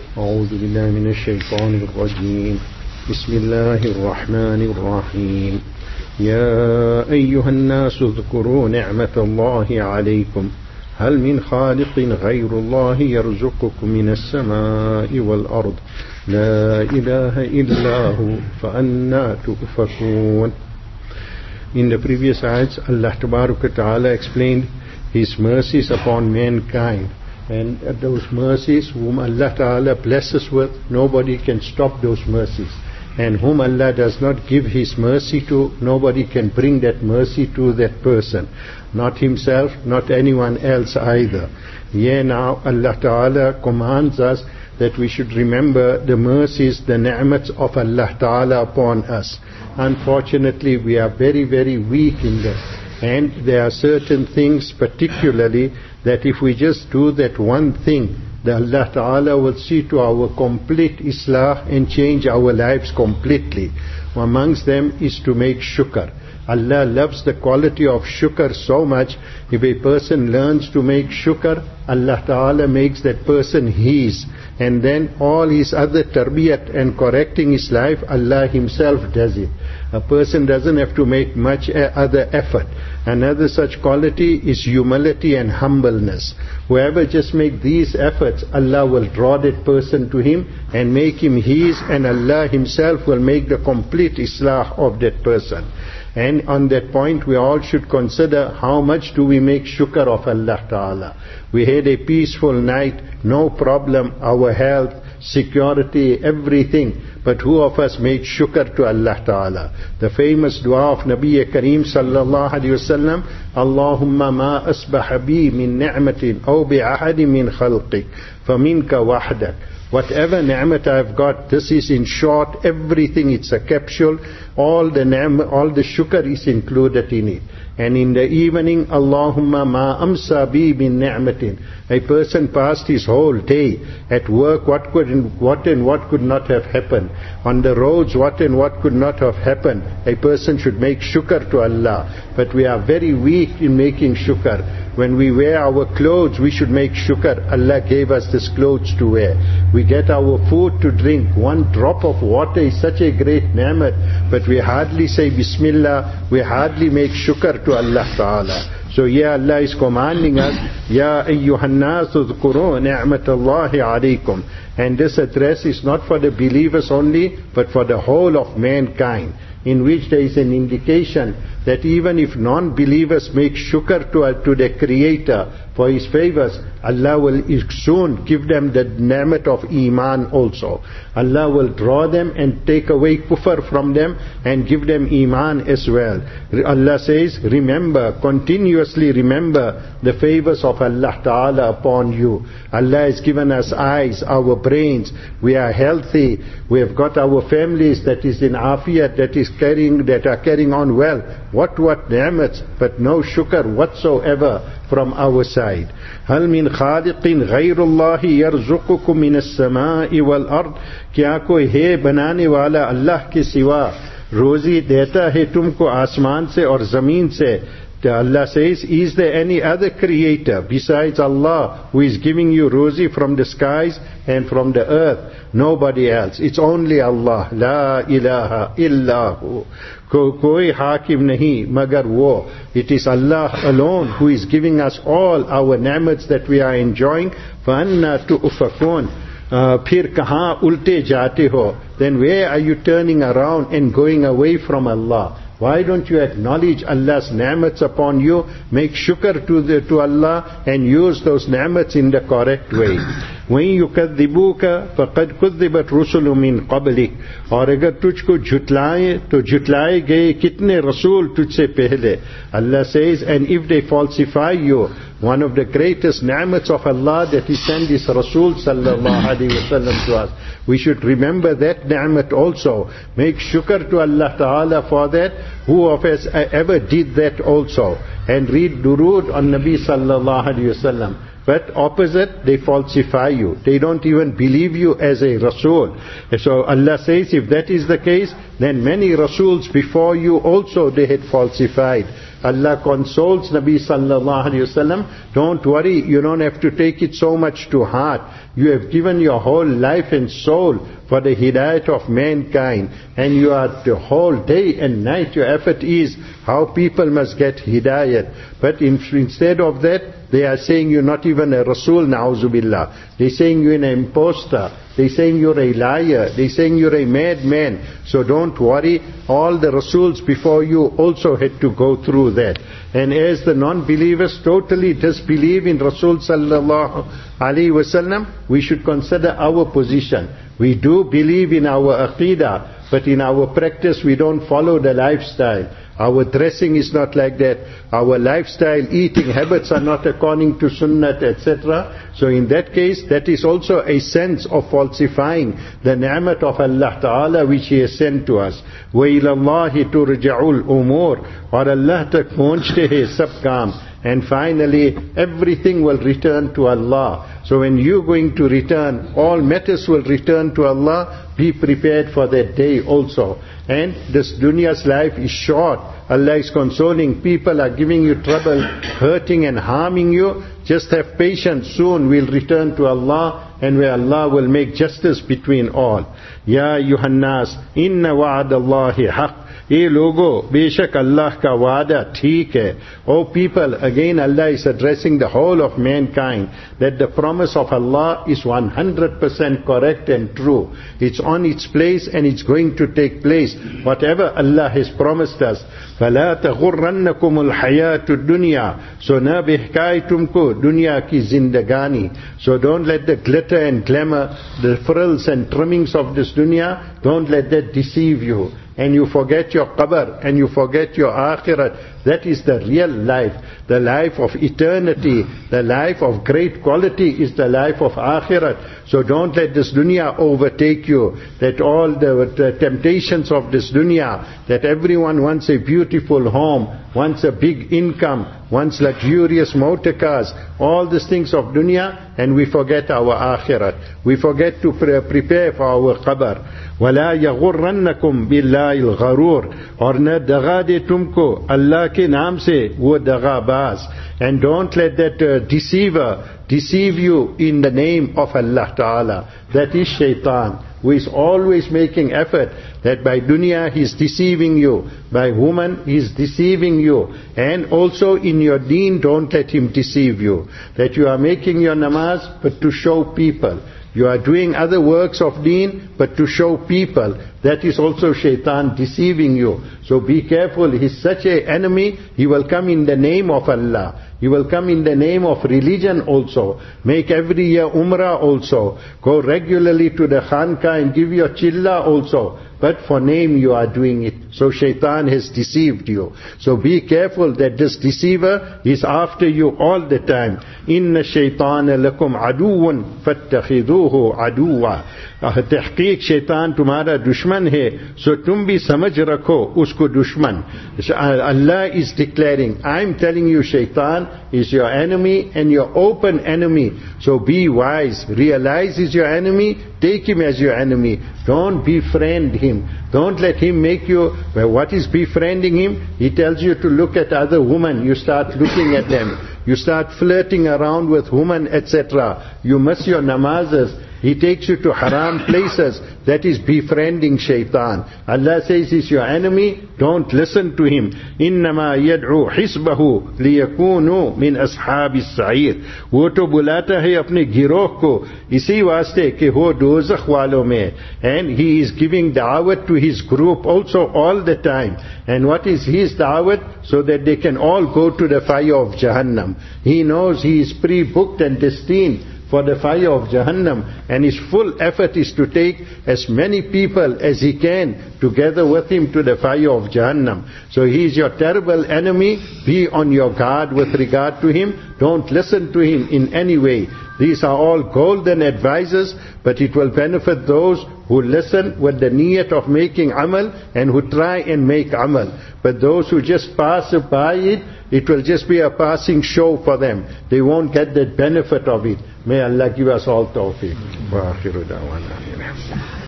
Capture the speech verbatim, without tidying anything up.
أعوذ بالله من الشيطان الرجيم بسم الله الرحمن الرحيم يا أيها الناس اذكروا نعمة الله عليكم هل من خالق غير الله يرزقكم من السماء والأرض لا إله إلا هو فأنى تؤفكون. In the previous ayats, Allah Tabaraka Ta'ala explained His mercies upon mankind, and those mercies whom Allah Ta'ala blesses with, nobody can stop those mercies, and whom Allah does not give His mercy to, nobody can bring that mercy to that person, not himself, not anyone else either. Here now Allah Ta'ala commands us that we should remember the mercies, the ni'mats of Allah Ta'ala upon us. Unfortunately, we are very, very weak in that. And there are certain things particularly that if we just do that one thing, that Allah Ta'ala will see to our complete islah and change our lives completely. Amongst them is to make shukr. Allah loves the quality of shukr so much. If a person learns to make shukr, Allah Ta'ala makes that person his. And then all his other tarbiyat and correcting his life, Allah Himself does it. A person doesn't have to make much other effort. Another such quality is humility and humbleness. Whoever just make these efforts, Allah will draw that person to Him and make him his, and Allah Himself will make the complete islah of that person. And on that point we all should consider how much do we make shukr of Allah Ta'ala. We had a peaceful night, no problem, our health, security, everything. But who of us made shukr to Allah Ta'ala? The famous dua of Nabi Kareem Sallallahu Alaihi Wasallam, Allahumma ma asbaha bi min ni'matin aw bi ahadi min khalqik faminka wahdak. Whatever ni'mat I've got, this is in short, everything, it's a capsule, all the ni'mat, all the shukr is included in it. And in the evening, Allahumma ma amsa bi min ni'matin. A person passed his whole day at work, what could and what and what could not have happened. On the roads, what and what could not have happened. A person should make shukr to Allah. But we are very weak in making shukr. When we wear our clothes, we should make shukr. Allah gave us these clothes to wear. We get our food to drink. One drop of water is such a great ni'mat, but we hardly say Bismillah, we hardly make shukr to Allah Ta'ala. So yeah, Allah is commanding us, Ya ayyuhan nas udhkuru ni'matallahi alaykum. And this address is not for the believers only, but for the whole of mankind, in which there is an indication that even if non-believers make shukr to, to the Creator for His favors, Allah will soon give them the ni'mat of Iman also. Allah will draw them and take away kufr from them and give them Iman as well. Allah says, remember, continuously remember the favors of Allah Ta'ala upon you. Allah has given us eyes, our brains, we are healthy, we have got our families that is in afiyat, that is carrying, that are carrying on well. What what ni'mats, but no shukr whatsoever from our side. هل من خالق غير الله يرزقكم من السماء والأرض. क्या कोई है बनाने वाला अल्लाह के सिवा रोजी देता है तुमको आसमान से और जमीन से? Allah says, is there any other creator besides Allah who is giving you rozi from the skies and from the earth? Nobody else. It's only Allah. La ilaha illahu. Ko, koi hakim nahi magar wo. It is Allah alone who is giving us all our ni'mats that we are enjoying. Fa anna tu'fakun. Phir kahan ulte jate ho. Then where are you turning around and going away from Allah? Why don't you acknowledge Allah's ni'mats upon you, make shukr to, the, to Allah, and use those ni'mats in the correct way? وَإِن يُكَذِّبُوكَ فَقَدْ كُذِّبَتْ رُسُلٌ مِّن قَبْلِكَ. और अगर तुझको झुटलाएं तो झुटलाए गए कितने रसूल तुझसे पहले. Allah says, and if they falsify you, one of the greatest ni'mats of Allah that He sent His Rasul sallallahu alaihi wasallam to us. We should remember that ni'mat also. Make shukr to Allah Ta'ala for that. Who of us ever did that also? And read durood on Nabi sallallahu alaihi wasallam. But opposite, they falsify you. They don't even believe you as a Rasul. So Allah says, if that is the case, then many Rasuls before you also they had falsified. Allah consoles Nabi sallallahu alayhi wasallam, don't worry, you don't have to take it so much to heart. You have given your whole life and soul for the hidayat of mankind, and you are the whole day and night, your effort is how people must get hidayat. But in, instead of that, they are saying you're not even a Rasul, na'uzubillah. They're saying you're an imposter. They're saying you're a liar. They're saying you're a madman. So don't worry, all the Rasuls before you also had to go through that. And as the non-believers totally disbelieve in Rasul sallallahu alaihi wasallam, we should consider our position. We do believe in our aqidah, but in our practice we don't follow the lifestyle. Our dressing is not like that. Our lifestyle, eating habits are not according to sunnat, et cetera. So in that case, that is also a sense of falsifying the ni'mat of Allah Ta'ala which He has sent to us. وَإِلَى اللَّهِ تُرْجَعُ الْأُمُورِ, और Allah tak पहुँचते हैं सब काम. And finally, everything will return to Allah. So when you're going to return, all matters will return to Allah. Be prepared for that day also. And this dunya's life is short. Allah is consoling. People are giving you trouble, hurting and harming you. Just have patience. Soon we'll return to Allah, and where Allah will make justice between all. Ya Yuhannas, inna wa'adallahi haqq. Ye logo, beshak Allah ka wa'da theek hai. O people, again Allah is addressing the whole of mankind, that the promise of Allah is one hundred percent correct and true. It's on its place and it's going to take place. Whatever Allah has promised us. فَلَا تَغُرَّنَّكُمُ الْحَيَاةُ الدُّنْيَا. So na bihkai tumko dunya ki zindagani. So don't let the glitter and glamour, the frills and trimmings of this dunya, don't let that deceive you. And you forget your qabr, and you forget your akhirat. That is the real life. The life of eternity, the life of great quality is the life of akhirat. So don't let this dunya overtake you. That all the, the temptations of this dunya, that everyone wants a beautiful home, wants a big income, wants luxurious motor cars, all these things of dunya, and we forget our akhirat. We forget to pre- prepare for our qabr. وَلَا يَغُرَّنَّكُمْ بِاللَّهِ الْغَرُورِ. और न दगा दे तुमको अल्लाह के नाम से वो दगाबाज. And don't let that uh, deceiver deceive you in the name of Allah Ta'ala. That is shaitan, who is always making effort that by dunya he is deceiving you, by woman he is deceiving you, and also in your deen don't let him deceive you. That you are making your namaz but to show people. You are doing other works of deen, but to show people. That is also shaitan deceiving you. So be careful. He's such an enemy. He will come in the name of Allah. He will come in the name of religion also. Make every year umrah also. Go regularly to the khanqa and give your chilla also. But for name you are doing it. So shaitan has deceived you. So be careful that this deceiver is after you all the time. Inna shaitana lakum aduun fattakhiduhu aduwa. तहकीक शैतान तुम्हारा दुश्मन है, सो तुम भी समझ रखो उसको दुश्मन. Allah is declaring, I am telling you shaitan is your enemy and your open enemy. So be wise. Realize he's your enemy. Take him as your enemy. Don't befriend him. Don't let him make you, well, what is befriending him? He tells you to look at other women. You start looking at them. You start flirting around with women, et cetera. You miss your namazes. He takes you to haram places. That is befriending shaitan. Allah says he's your enemy. Don't listen to him. إِنَّمَا يَدْعُو حِسْبَهُ لِيَكُونُوا مِنْ أَصْحَابِ السَّعِيرِ. वो तो बुलाता है अपने गिरोह को इसी वास्ते कि हो दोज़ख वालों में. And he is giving da'wat to his group also all the time. And what is his da'wat? So that they can all go to the fire of Jahannam. He knows he is pre-booked and destined for the fire of Jahannam, and his full effort is to take as many people as he can together with him to the fire of Jahannam. So he is your terrible enemy. Be on your guard with regard to him. Don't listen to him in any way. These are all golden advices, but it will benefit those who listen with the niyat of making amal and who try and make amal. But those who just pass by it, it will just be a passing show for them. They won't get the benefit of it. May Allah give us all tawfiq. Wa akhiru da'wana.